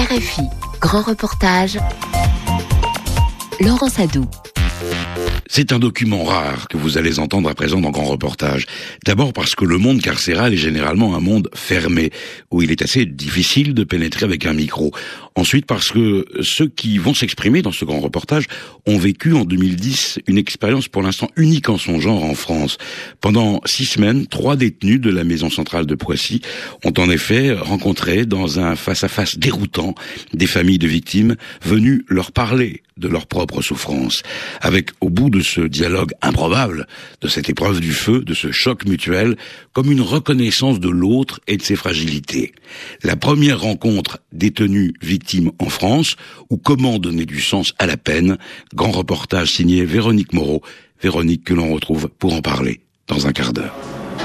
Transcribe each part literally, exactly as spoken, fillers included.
R F I, grand reportage, Laurent Sadou. C'est un document rare que vous allez entendre à présent dans Grand Reportage. D'abord parce que le monde carcéral est généralement un monde fermé, où il est assez difficile de pénétrer avec un micro. Ensuite parce que ceux qui vont s'exprimer dans ce Grand Reportage ont vécu en deux mille dix une expérience pour l'instant unique en son genre en France. Pendant six semaines, trois détenus de la maison centrale de Poissy ont en effet rencontré dans un face-à-face déroutant des familles de victimes venues leur parler de leur propre souffrance, avec au bout de ce dialogue improbable, de cette épreuve du feu, de ce choc mutuel, comme une reconnaissance de l'autre et de ses fragilités. La première rencontre détenus-victimes en France, ou comment donner du sens à la peine, grand reportage signé Véronique Moreau, Véronique que l'on retrouve pour en parler dans un quart d'heure.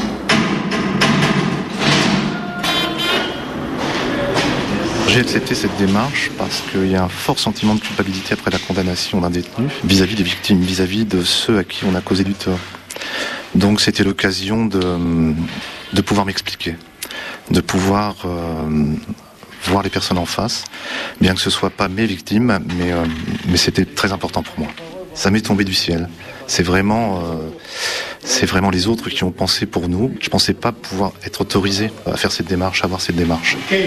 J'ai accepté cette démarche parce qu'il y a un fort sentiment de culpabilité après la condamnation d'un détenu vis-à-vis des victimes, vis-à-vis de ceux à qui on a causé du tort. Donc c'était l'occasion de, de pouvoir m'expliquer, de pouvoir euh, voir les personnes en face, bien que ce ne soit pas mes victimes, mais, euh, mais c'était très important pour moi. Ça m'est tombé du ciel. C'est vraiment, euh, c'est vraiment les autres qui ont pensé pour nous. Je ne pensais pas pouvoir être autorisé à faire cette démarche, à avoir cette démarche. Okay.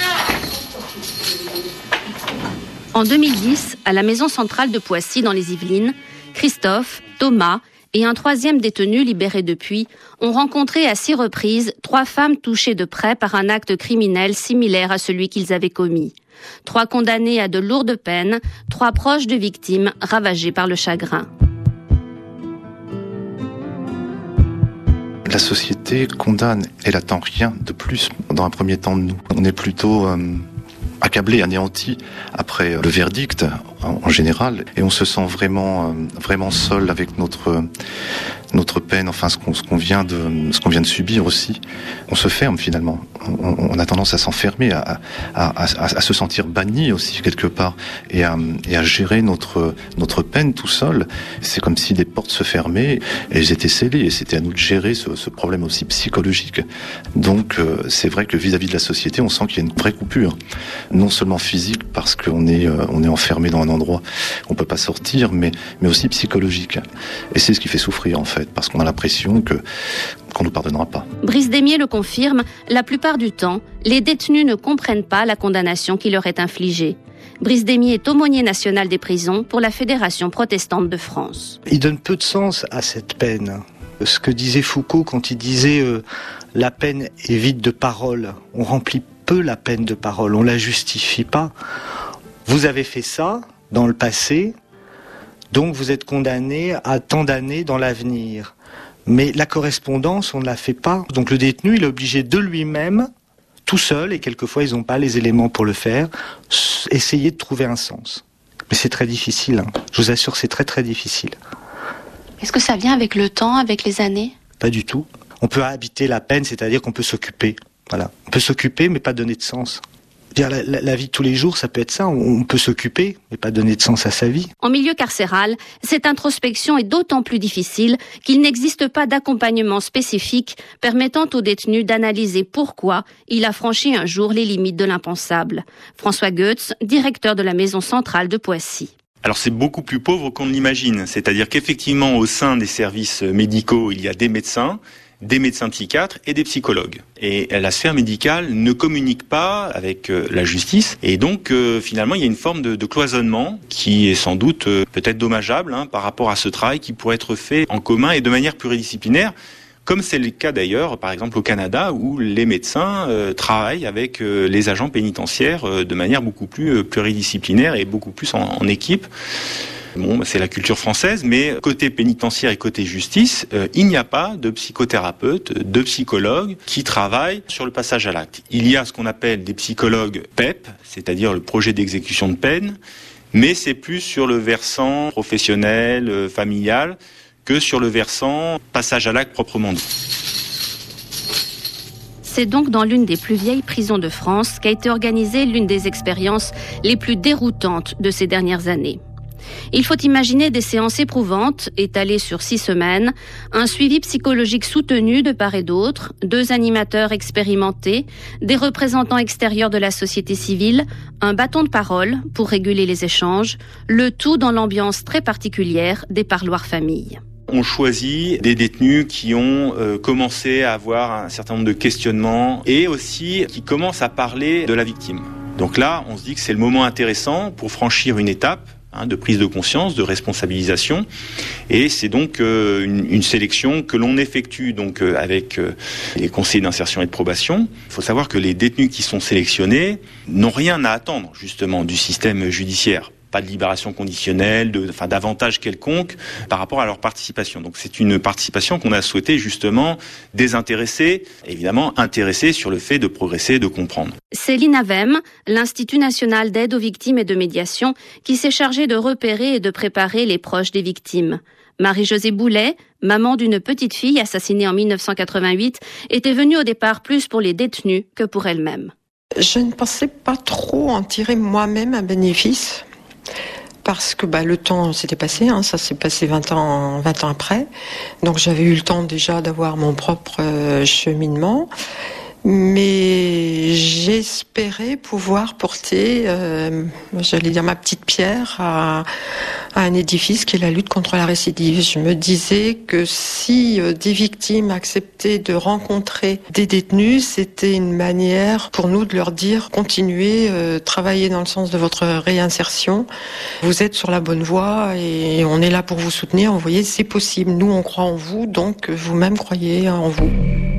En deux mille dix, à la maison centrale de Poissy dans les Yvelines, Christophe, Thomas et un troisième détenu libéré depuis ont rencontré à six reprises trois femmes touchées de près par un acte criminel similaire à celui qu'ils avaient commis. Trois condamnés à de lourdes peines, trois proches de victimes ravagées par le chagrin. La société condamne, elle attend rien de plus dans un premier temps de nous. On est plutôt euh, accablé, anéanti après le verdict en, en général, et on se sent vraiment, euh, vraiment seul avec notre notre peine, enfin ce qu'on, ce qu'on vient de ce qu'on vient de subir aussi. On se ferme finalement. On, on a tendance à s'enfermer, à, à, à, à, à se sentir banni aussi quelque part, et à, et à gérer notre notre peine tout seul. C'est comme si des portes se fermaient et elles étaient scellées, et c'était à nous de gérer ce, ce problème aussi psychologique. Donc euh, c'est vrai que vis-à-vis de la société, on sent qu'il y a une vraie coupure, non seulement physique parce qu'on est euh, on est enfermé dans un endroit où on peut pas sortir, mais mais aussi psychologique. Et c'est ce qui fait souffrir en fait, parce qu'on a l'impression que qu'on nous pardonnera pas. Brice Desmier le confirme, la plupart du temps, les détenus ne comprennent pas la condamnation qui leur est infligée. Brice Desmier est aumônier national des prisons pour la Fédération protestante de France. Il donne peu de sens à cette peine. Ce que disait Foucault quand il disait euh, « la peine est vide de parole ». On remplit peu la peine de parole, on la justifie pas. Vous avez fait ça dans le passé, donc vous êtes condamné à tant d'années dans l'avenir. Mais la correspondance, on ne la fait pas. Donc le détenu, il est obligé de lui-même, tout seul, et quelquefois ils n'ont pas les éléments pour le faire, essayer de trouver un sens. Mais c'est très difficile, hein. Je vous assure, c'est très très difficile. Est-ce que ça vient avec le temps, avec les années ? Pas du tout. On peut habiter la peine, c'est-à-dire qu'on peut s'occuper. Voilà. On peut s'occuper, mais pas donner de sens. La, la, la vie de tous les jours, ça peut être ça. On peut s'occuper, mais pas donner de sens à sa vie. En milieu carcéral, cette introspection est d'autant plus difficile qu'il n'existe pas d'accompagnement spécifique permettant au détenu d'analyser pourquoi il a franchi un jour les limites de l'impensable. François Goetz, directeur de la maison centrale de Poissy. Alors c'est beaucoup plus pauvre qu'on ne l'imagine. C'est-à-dire qu'effectivement, au sein des services médicaux, il y a des médecins, des médecins psychiatres et des psychologues. Et la sphère médicale ne communique pas avec euh, la justice. Et donc, euh, finalement, il y a une forme de, de cloisonnement qui est sans doute euh, peut-être dommageable hein, par rapport à ce travail qui pourrait être fait en commun et de manière pluridisciplinaire, comme c'est le cas d'ailleurs, par exemple, au Canada, où les médecins euh, travaillent avec euh, les agents pénitentiaires euh, de manière beaucoup plus euh, pluridisciplinaire et beaucoup plus en, en équipe. Bon, c'est la culture française, mais côté pénitentiaire et côté justice, euh, il n'y a pas de psychothérapeute, de psychologue qui travaillent sur le passage à l'acte. Il y a ce qu'on appelle des psychologues P E P, c'est-à-dire le projet d'exécution de peine, mais c'est plus sur le versant professionnel, euh, familial, que sur le versant passage à l'acte proprement dit. C'est donc dans l'une des plus vieilles prisons de France qu'a été organisée l'une des expériences les plus déroutantes de ces dernières années. Il faut imaginer des séances éprouvantes, étalées sur six semaines, un suivi psychologique soutenu de part et d'autre, deux animateurs expérimentés, des représentants extérieurs de la société civile, un bâton de parole pour réguler les échanges, le tout dans l'ambiance très particulière des parloirs familles. On choisit des détenus qui ont euh, commencé à avoir un certain nombre de questionnements et aussi qui commencent à parler de la victime. Donc là, on se dit que c'est le moment intéressant pour franchir une étape hein, de prise de conscience, de responsabilisation. Et c'est donc euh, une, une sélection que l'on effectue donc euh, avec euh, les conseillers d'insertion et de probation. Il faut savoir que les détenus qui sont sélectionnés n'ont rien à attendre justement du système judiciaire. Pas de libération conditionnelle, de, enfin, d'avantages quelconques par rapport à leur participation. Donc c'est une participation qu'on a souhaité justement désintéresser, évidemment intéressée sur le fait de progresser, de comprendre. C'est l'I N A V E M, l'Institut national d'aide aux victimes et de médiation, qui s'est chargé de repérer et de préparer les proches des victimes. Marie-Josée Boulet, maman d'une petite fille assassinée en mille neuf cent quatre-vingt-huit, était venue au départ plus pour les détenus que pour elle-même. Je ne pensais pas trop en tirer moi-même un bénéfice. Parce que bah, le temps s'était passé, hein, ça s'est passé vingt ans, vingt ans après. Donc j'avais eu le temps déjà d'avoir mon propre euh, cheminement. Mais j'espérais pouvoir porter, euh, j'allais dire ma petite pierre à, à un édifice qui est la lutte contre la récidive. Je me disais que si euh, des victimes acceptaient de rencontrer des détenus, c'était une manière pour nous de leur dire continuez, euh, travaillez dans le sens de votre réinsertion. Vous êtes sur la bonne voie et on est là pour vous soutenir. Vous voyez, c'est possible. Nous, on croit en vous, donc vous-même croyez en vous.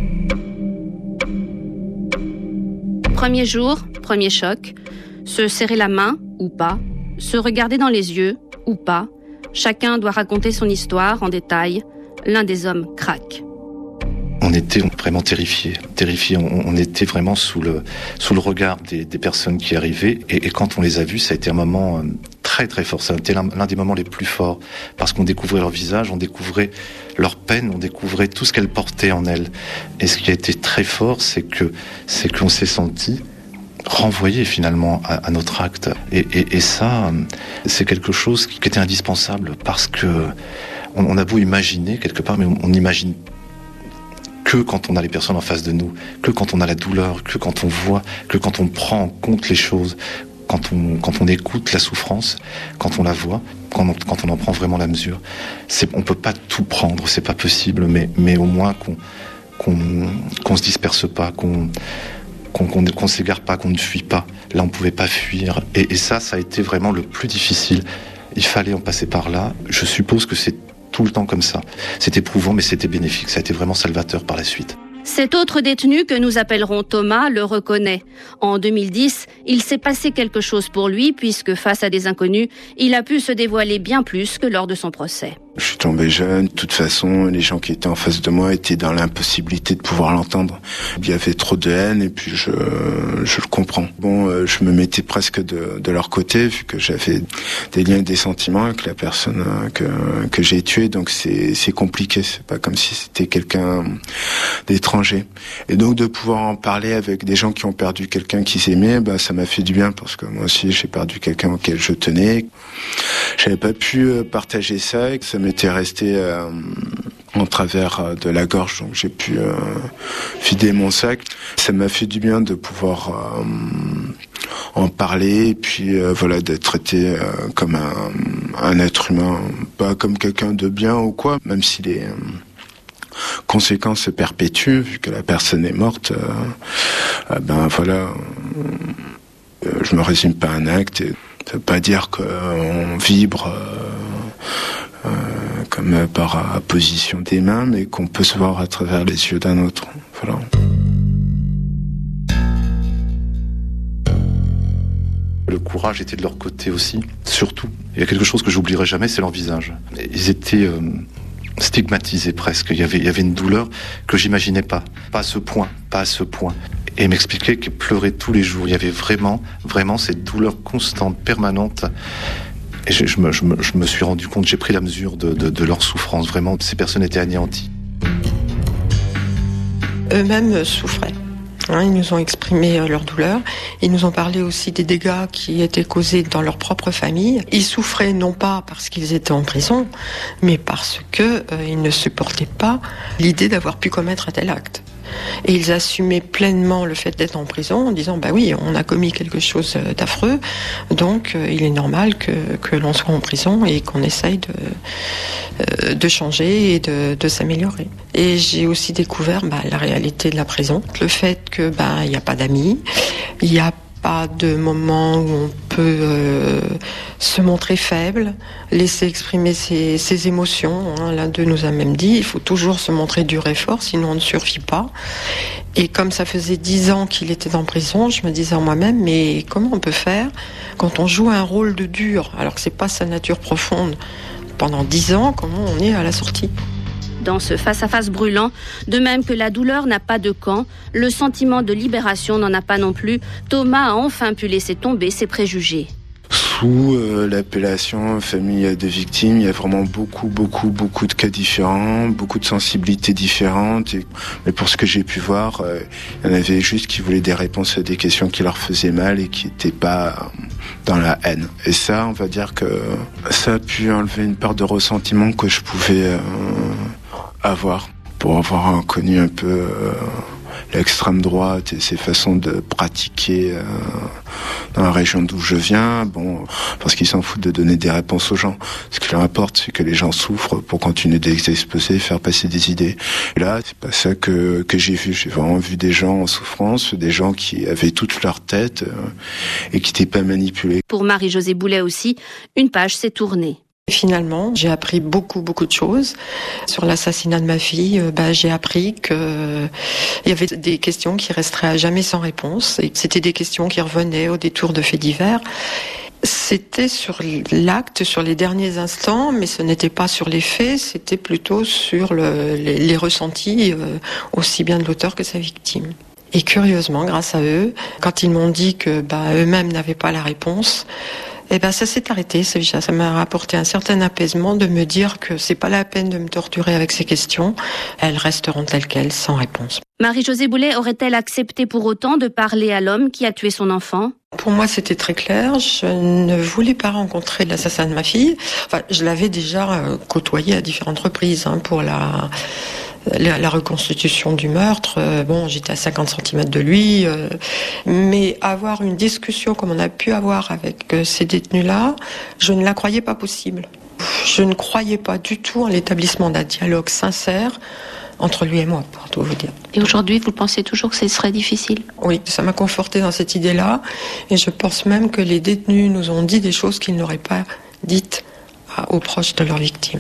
Premier jour, premier choc, se serrer la main ou pas, se regarder dans les yeux ou pas, chacun doit raconter son histoire en détail, l'un des hommes craque. On était vraiment terrifiés, terrifiés. On, on était vraiment sous le sous le regard des, des personnes qui arrivaient et, et quand on les a vus, ça a été un moment très très fort. Ça a été l'un, l'un des moments les plus forts parce qu'on découvrait leur visage, on découvrait leur peine, on découvrait tout ce qu'elles portaient en elles. Et ce qui a été très fort, c'est que c'est qu'on s'est senti renvoyé finalement à, à notre acte. Et, et, et ça, c'est quelque chose qui, qui était indispensable parce que on, on a beau imaginer quelque part, mais on, on imagine que quand on a les personnes en face de nous, que quand on a la douleur, que quand on voit, que quand on prend en compte les choses, quand on, quand on écoute la souffrance, quand on la voit, quand on, quand on en prend vraiment la mesure. C'est, on peut pas tout prendre, c'est pas possible, mais, mais au moins qu'on, qu'on, qu'on se disperse pas, qu'on, qu'on, qu'on, qu'on s'égare pas, qu'on ne fuit pas. Là, on pouvait pas fuir. Et, et ça, ça a été vraiment le plus difficile. Il fallait en passer par là. Je suppose que c'est tout le temps comme ça. C'était éprouvant, mais c'était bénéfique. Ça a été vraiment salvateur par la suite. Cet autre détenu, que nous appellerons Thomas, le reconnaît. En deux mille dix, il s'est passé quelque chose pour lui, puisque face à des inconnus, il a pu se dévoiler bien plus que lors de son procès. Je suis tombé jeune. De toute façon, les gens qui étaient en face de moi étaient dans l'impossibilité de pouvoir l'entendre. Il y avait trop de haine et puis je, je le comprends. Bon, euh, je me mettais presque de, de leur côté vu que j'avais des liens et des sentiments avec la personne que, que j'ai tuée. Donc c'est, c'est compliqué. C'est pas comme si c'était quelqu'un d'étranger. Et donc de pouvoir en parler avec des gens qui ont perdu quelqu'un qu'ils aimaient, bah, ça m'a fait du bien parce que moi aussi j'ai perdu quelqu'un auquel je tenais. J'avais pas pu partager ça et que ça m'était resté euh, en travers de la gorge, donc j'ai pu euh, vider mon sac. Ça m'a fait du bien de pouvoir euh, en parler et puis euh, voilà, d'être traité euh, comme un, un être humain, pas comme quelqu'un de bien ou quoi, même si les euh, conséquences se perpétuent vu que la personne est morte. Euh, euh, ben voilà, euh, je me résume pas à un acte. Et ça veut pas dire qu'on vibre euh, euh, comme par apposition des mains, mais qu'on peut se voir à travers les yeux d'un autre. Voilà. Le courage était de leur côté aussi, surtout. Il y a quelque chose que j'oublierai jamais, c'est leur visage. Ils étaient euh, stigmatisés presque. Il y avait, il y avait une douleur que j'imaginais pas. Pas à ce point, pas à ce point. Et ils m'expliquaient qu'ils pleuraient tous les jours. Il y avait vraiment, vraiment cette douleur constante, permanente. Et je, je, me, je, me, je me suis rendu compte, j'ai pris la mesure de, de, de leur souffrance. Vraiment, ces personnes étaient anéanties. Eux-mêmes souffraient. Hein, ils nous ont exprimé leur douleur. Ils nous ont parlé aussi des dégâts qui étaient causés dans leur propre famille. Ils souffraient non pas parce qu'ils étaient en prison, mais parce que euh, ils ne supportaient pas l'idée d'avoir pu commettre un tel acte. Et ils assumaient pleinement le fait d'être en prison en disant bah oui, on a commis quelque chose d'affreux, donc euh, il est normal que, que l'on soit en prison et qu'on essaye de, euh, de changer et de, de s'améliorer. Et j'ai aussi découvert bah, la réalité de la prison, le fait que bah, il n'y a pas d'amis, il n'y a pas de moment où on peut euh, se montrer faible, laisser exprimer ses, ses émotions. Hein. L'un d'eux nous a même dit, il faut toujours se montrer dur et fort, sinon on ne survit pas. Et comme ça faisait dix ans qu'il était en prison, je me disais en moi-même, mais comment on peut faire quand on joue un rôle de dur, alors que c'est pas sa nature profonde, pendant dix ans, comment on est à la sortie ? Dans ce face-à-face brûlant, de même que la douleur n'a pas de camp, le sentiment de libération n'en a pas non plus. Thomas a enfin pu laisser tomber ses préjugés. Sous euh, l'appellation famille de victimes, il y a vraiment beaucoup, beaucoup, beaucoup de cas différents, beaucoup de sensibilités différentes. Et, mais pour ce que j'ai pu voir, euh, il y en avait juste qui voulaient des réponses à des questions qui leur faisaient mal et qui n'étaient pas dans la haine. Et ça, on va dire que ça a pu enlever une part de ressentiment que je pouvais euh, avoir pour avoir connu un peu euh, l'extrême droite et ses façons de pratiquer euh, dans la région d'où je viens, bon, parce qu'ils s'en foutent de donner des réponses aux gens. Ce qui leur importe, c'est que les gens souffrent pour continuer d'exposer et faire passer des idées. Et là, c'est pas ça que, que j'ai vu. J'ai vraiment vu des gens en souffrance, des gens qui avaient toute leur tête euh, et qui n'étaient pas manipulés. Pour Marie-Josée Boulet aussi, une page s'est tournée. Finalement, j'ai appris beaucoup, beaucoup de choses. Sur l'assassinat de ma fille, euh, bah, j'ai appris que euh, il y avait des questions qui resteraient à jamais sans réponse. Et c'était des questions qui revenaient au détour de faits divers. C'était sur l'acte, sur les derniers instants, mais ce n'était pas sur les faits, c'était plutôt sur le, les, les ressentis, euh, aussi bien de l'auteur que sa victime. Et curieusement, grâce à eux, quand ils m'ont dit que bah, eux-mêmes n'avaient pas la réponse, eh ben ça s'est arrêté. Ça m'a apporté un certain apaisement de me dire que c'est pas la peine de me torturer avec ces questions. Elles resteront telles quelles, sans réponse. Marie-Josée Boulet aurait-elle accepté pour autant de parler à l'homme qui a tué son enfant ? Pour moi, c'était très clair. Je ne voulais pas rencontrer l'assassin de ma fille. Enfin, je l'avais déjà côtoyé à différentes reprises hein, pour la... La, la reconstitution du meurtre, euh, bon, j'étais à cinquante centimètres de lui, euh, mais avoir une discussion comme on a pu avoir avec euh, ces détenus-là, je ne la croyais pas possible. Je ne croyais pas du tout en l'établissement d'un dialogue sincère entre lui et moi, pour tout vous dire. Et aujourd'hui, vous pensez toujours que ce serait difficile ? Oui, ça m'a conforté dans cette idée-là, et je pense même que les détenus nous ont dit des choses qu'ils n'auraient pas dites à, aux proches de leurs victimes.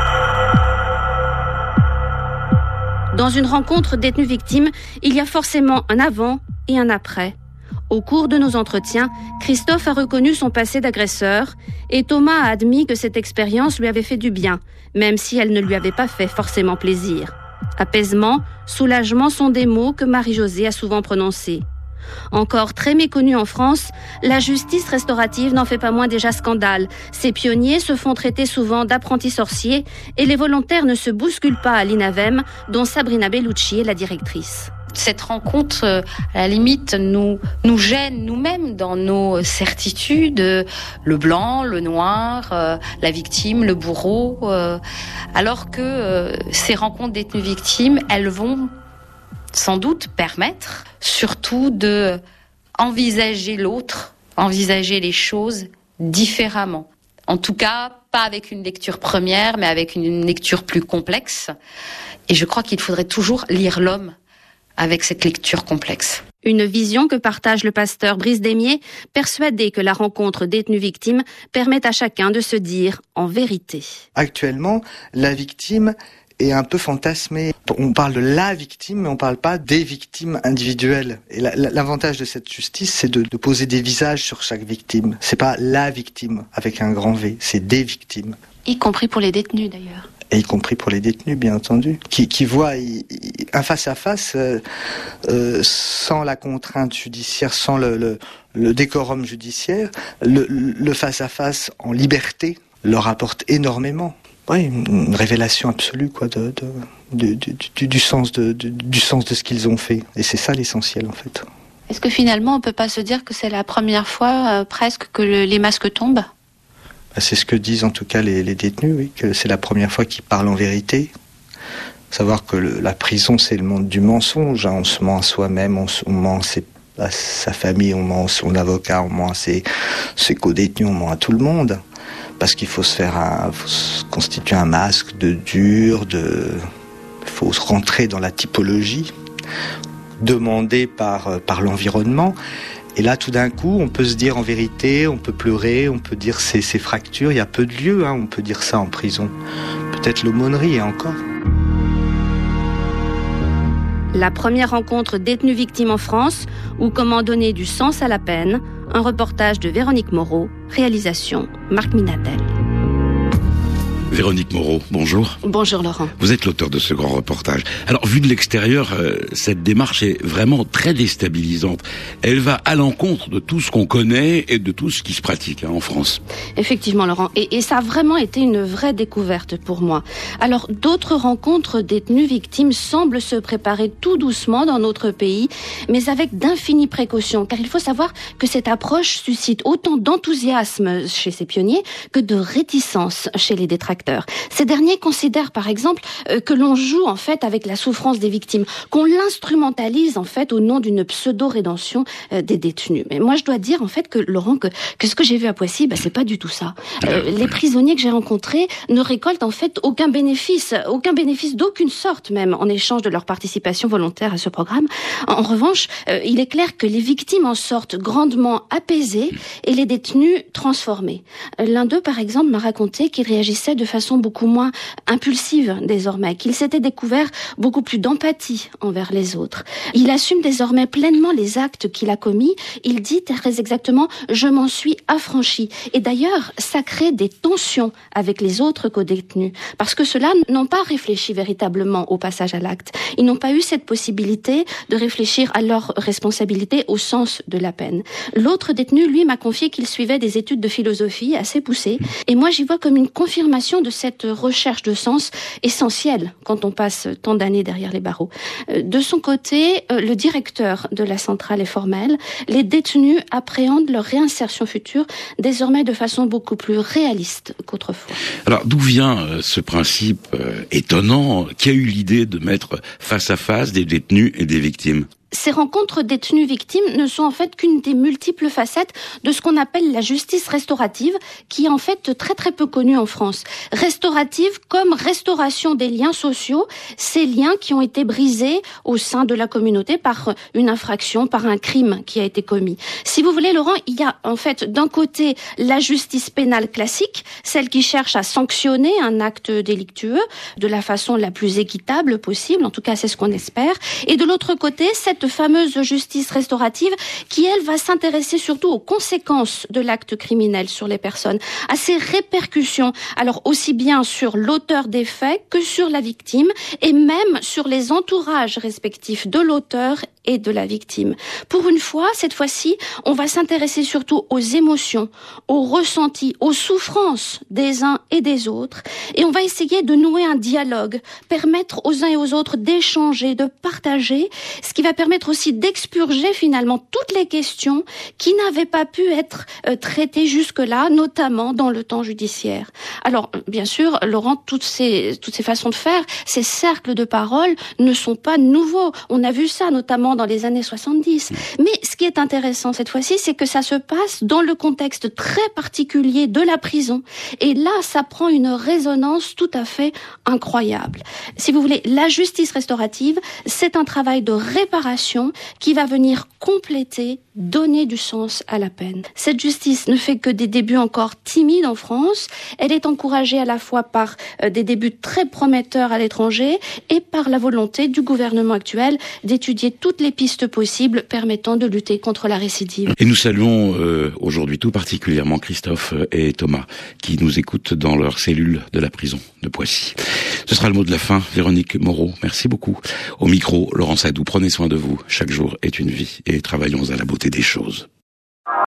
Dans une rencontre détenu-victime, il y a forcément un avant et un après. Au cours de nos entretiens, Christophe a reconnu son passé d'agresseur et Thomas a admis que cette expérience lui avait fait du bien, même si elle ne lui avait pas fait forcément plaisir. Apaisement, soulagement sont des mots que Marie-Josée a souvent prononcés. Encore très méconnue en France, la justice restaurative n'en fait pas moins déjà scandale. Ces pionniers se font traiter souvent d'apprentis sorciers et les volontaires ne se bousculent pas à l'I N A V E M, dont Sabrina Bellucci est la directrice. Cette rencontre, euh, à la limite, nous, nous gêne nous-mêmes dans nos certitudes, euh, le blanc, le noir, euh, la victime, le bourreau, euh, alors que euh, ces rencontres détenus-victimes, elles vont sans doute permettre surtout de envisager l'autre, envisager les choses différemment. En tout cas, pas avec une lecture première, mais avec une lecture plus complexe. Et je crois qu'il faudrait toujours lire l'homme avec cette lecture complexe. Une vision que partage le pasteur Brice Démier, persuadé que la rencontre détenu-victime permet à chacun de se dire en vérité. Actuellement, la victime est un peu fantasmée. On parle de la victime, mais on parle pas des victimes individuelles. Et la, la, l'avantage de cette justice, c'est de, de poser des visages sur chaque victime. C'est pas la victime avec un grand V, c'est des victimes. Y compris pour les détenus d'ailleurs. Et y compris pour les détenus, bien entendu, qui, qui voient y, y, un face-à-face euh, euh, sans la contrainte judiciaire, sans le, le, le décorum judiciaire. Le, le face-à-face en liberté leur apporte énormément. Oui, une révélation absolue quoi de, de, du, du, du, sens de, du, du sens de ce qu'ils ont fait. Et c'est ça l'essentiel en fait. Est-ce que finalement on peut pas se dire que c'est la première fois euh, presque que le, les masques tombent ? Bah, c'est ce que disent en tout cas les, les détenus, oui, que c'est la première fois qu'ils parlent en vérité. Savoir que le, la prison c'est le monde du mensonge, hein. On se ment à soi-même, on, on ment à, ses, à sa famille, on ment à son avocat, on ment à ses, ses co-détenus, on ment à tout le monde. Parce qu'il faut se faire un, faut se constituer un masque de dur, de, il faut rentrer dans la typologie demandée par, par l'environnement. Et là, tout d'un coup, on peut se dire en vérité, on peut pleurer, on peut dire ces, ces fractures, il y a peu de lieux, hein, on peut dire ça en prison. Peut-être l'aumônerie, et encore. La première rencontre détenus-victimes en France, ou comment donner du sens à la peine, un reportage de Véronique Moreau, réalisation Marc Minatel. Véronique Moreau, bonjour. Bonjour Laurent. Vous êtes l'auteur de ce grand reportage. Alors, vu de l'extérieur, euh, cette démarche est vraiment très déstabilisante. Elle va à l'encontre de tout ce qu'on connaît et de tout ce qui se pratique hein, en France. Effectivement Laurent, et, et ça a vraiment été une vraie découverte pour moi. Alors, d'autres rencontres détenus victimes semblent se préparer tout doucement dans notre pays, mais avec d'infinies précautions, car il faut savoir que cette approche suscite autant d'enthousiasme chez ces pionniers que de réticence chez les détracteurs. Ces derniers considèrent par exemple euh, que l'on joue en fait avec la souffrance des victimes, qu'on l'instrumentalise en fait au nom d'une pseudo-rédemption euh, des détenus. Mais moi je dois dire en fait que Laurent, que, que ce que j'ai vu à Poissy, bah, c'est pas du tout ça. Euh, les prisonniers que j'ai rencontrés ne récoltent en fait aucun bénéfice, aucun bénéfice d'aucune sorte même en échange de leur participation volontaire à ce programme. En, en revanche, euh, il est clair que les victimes en sortent grandement apaisées et les détenus transformés. Euh, l'un d'eux par exemple m'a raconté qu'il réagissait de façon beaucoup moins impulsive désormais, qu'il s'était découvert beaucoup plus d'empathie envers les autres. Il assume désormais pleinement les actes qu'il a commis. Il dit très exactement « je m'en suis affranchi ». Et d'ailleurs, ça crée des tensions avec les autres co-détenus, parce que ceux-là n'ont pas réfléchi véritablement au passage à l'acte. Ils n'ont pas eu cette possibilité de réfléchir à leur responsabilité au sens de la peine. L'autre détenu, lui, m'a confié qu'il suivait des études de philosophie assez poussées, et moi j'y vois comme une confirmation de cette recherche de sens essentielle quand on passe tant d'années derrière les barreaux. De son côté, le directeur de la centrale est formel. Les détenus appréhendent leur réinsertion future désormais de façon beaucoup plus réaliste qu'autrefois. Alors d'où vient euh, ce principe euh, étonnant qui a eu l'idée de mettre face à face des détenus et des victimes ? Ces rencontres détenus-victimes ne sont en fait qu'une des multiples facettes de ce qu'on appelle la justice restaurative, qui est en fait très très peu connue en France. Restaurative comme restauration des liens sociaux, ces liens qui ont été brisés au sein de la communauté par une infraction, par un crime qui a été commis. Si vous voulez, Laurent, il y a en fait d'un côté la justice pénale classique, celle qui cherche à sanctionner un acte délictueux de la façon la plus équitable possible, en tout cas c'est ce qu'on espère, et de l'autre côté, cette fameuse justice restaurative qui, elle, va s'intéresser surtout aux conséquences de l'acte criminel sur les personnes, à ses répercussions, alors aussi bien sur l'auteur des faits que sur la victime et même sur les entourages respectifs de l'auteur et de la victime. Pour une fois, cette fois-ci, on va s'intéresser surtout aux émotions, aux ressentis, aux souffrances des uns et des autres, et on va essayer de nouer un dialogue, permettre aux uns et aux autres d'échanger, de partager, ce qui va permettre aussi d'expurger finalement toutes les questions qui n'avaient pas pu être euh, traitées jusque-là, notamment dans le temps judiciaire. Alors, bien sûr, Laurent, toutes ces, toutes ces façons de faire, ces cercles de parole ne sont pas nouveaux. On a vu ça notamment dans les années soixante-dix. Mais ce qui est intéressant cette fois-ci, c'est que ça se passe dans le contexte très particulier de la prison. Et là, ça prend une résonance tout à fait incroyable. Si vous voulez, la justice restaurative, c'est un travail de réparation qui va venir compléter, donner du sens à la peine. Cette justice ne fait que des débuts encore timides en France. Elle est encouragée à la fois par euh, des débuts très prometteurs à l'étranger et par la volonté du gouvernement actuel d'étudier toutes les pistes possibles permettant de lutter contre la récidive. Et nous saluons euh, aujourd'hui tout particulièrement Christophe et Thomas qui nous écoutent dans leur cellule de la prison de Poissy. Ce sera le mot de la fin. Véronique Moreau, merci beaucoup. Au micro, Laurent Sadou, prenez soin de vous. Chaque jour est une vie et travaillons à la beauté des choses.